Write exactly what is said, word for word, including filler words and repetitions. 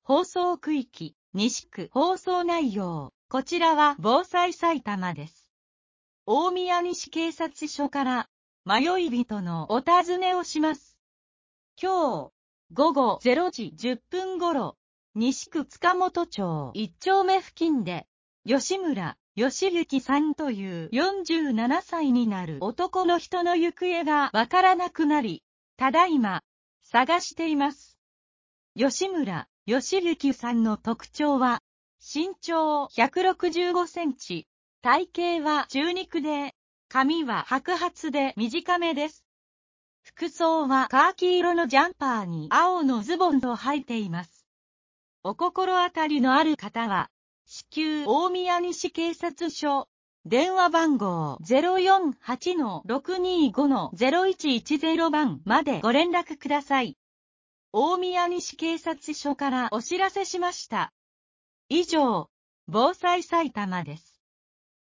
放送区域、西区放送内容。こちらは防災埼玉です。大宮西警察署から迷い人のお尋ねをします。今日、午後れいじじゅっぷん頃、西区塚本町いっ丁目付近で、吉村義行さんというよんじゅうななさいになる男の人の行方がわからなくなり、ただいま、探しています。吉村義行さんの特徴は、身長ひゃくろくじゅうごセンチ、体型は中肉で、髪は白髪で短めです。服装はカーキ色のジャンパーに青のズボンと履いています。お心当たりのある方は、至急大宮西警察署、電話番号 ゼロよんはちのろくにごのゼロいちいちゼロ 番までご連絡ください。大宮西警察署からお知らせしました。以上、防災埼玉です。